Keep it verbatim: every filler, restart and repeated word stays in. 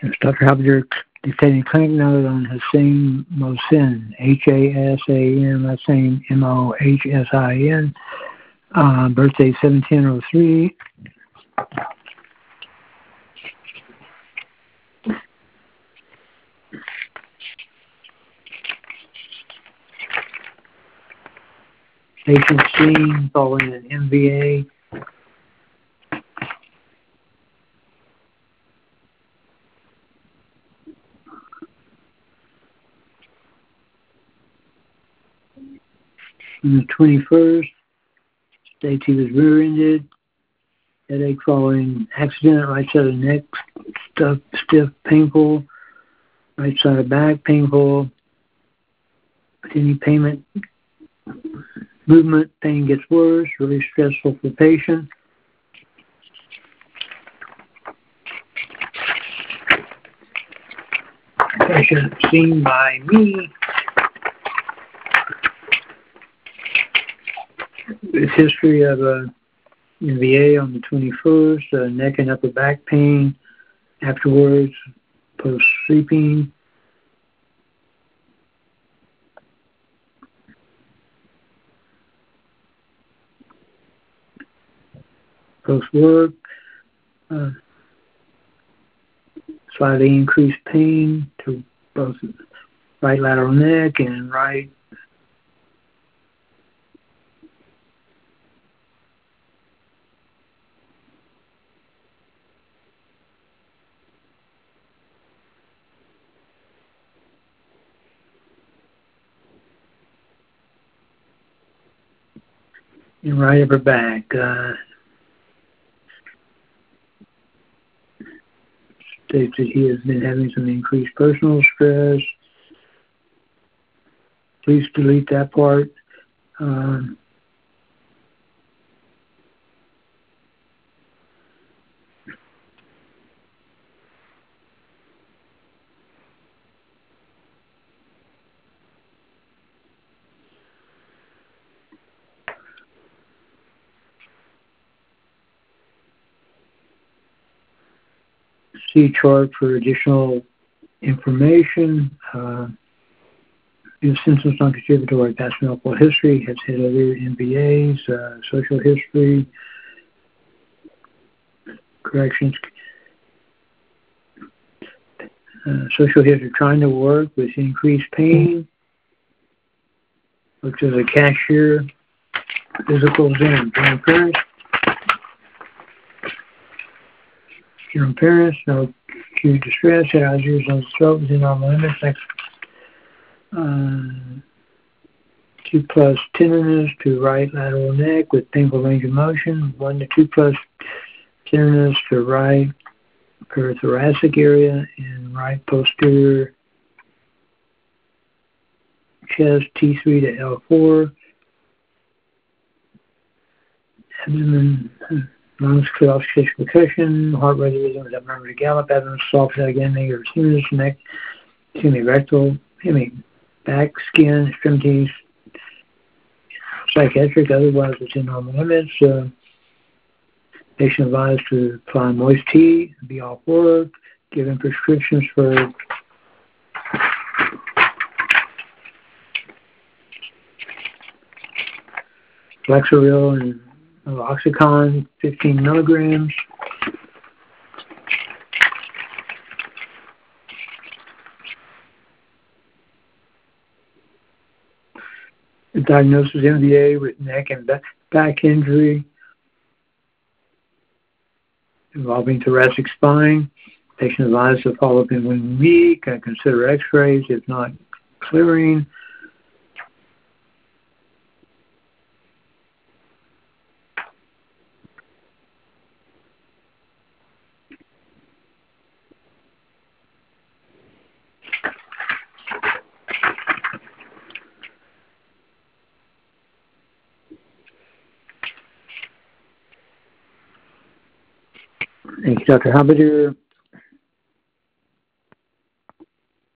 It's Doctor Habider dictating clinic note on Hassan Mohsin, H A S A N, last name M O H S I N, uh, birthday seventeen oh three. Patient seen following an M V A. On the twenty-first, states he was rear-ended, headache following accident, right side of neck, stuff, stiff, painful, right side of back, painful, any payment, movement, pain gets worse, really stressful for the patient. Patient seen by me. With history of a M V A on the twenty-first, uh, neck and upper back pain, afterwards, post-sleeping. Post-work, uh, slightly increased pain to both right lateral neck and right and right upper back. Uh, states that he has been having some increased personal stress. Please delete that part. Um, see chart for additional information. Uh, If symptoms non-contributory past medical history, has had other M V As, uh, social history, corrections, uh, social history, trying to work with increased pain, works as a cashier, physical exam, general appearance, general appearance, no acute distress, head eyes, on the throat, within normal limits, next, uh, two plus tenderness to right lateral neck with painful range of motion, one to two plus tenderness to right parathoracic area and right posterior chest T three to L four, abdomen, lungs, clear oxygen percussion, heart rate rhythm is abnormal to gallop, abdomen soft again, negative tenderness, neck, hemirectal, hemi, back, skin, extremities, psychiatric, otherwise within normal limits. Uh, patient advised to apply moist tea, be off work, given prescriptions for Flexeril and Oxycontin, fifteen milligrams. The diagnosis M V A with neck and back injury involving thoracic spine. Patient advised to follow up in one week. I consider x-rays if not clearing. Thank you, Doctor Habider.